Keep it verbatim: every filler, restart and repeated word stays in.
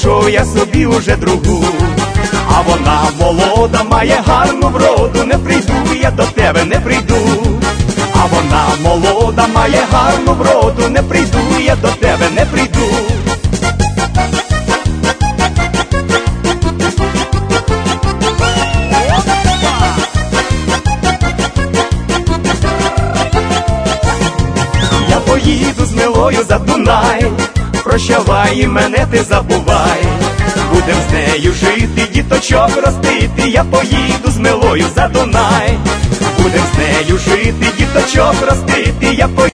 знайшов я собі уже другу, а вона молода, має гарну вроду, не прийду я до тебе, не прийду. А вона молода, має гарну вроду, не прийду я до тебе, не прийду. Я поїду з Милою за Дунай, прощавай і мене ти забувай. Будем з нею жити, діточок ростити, я поїду з Милою за Дунай. Будем з нею жити, діточок ростити, я поїду.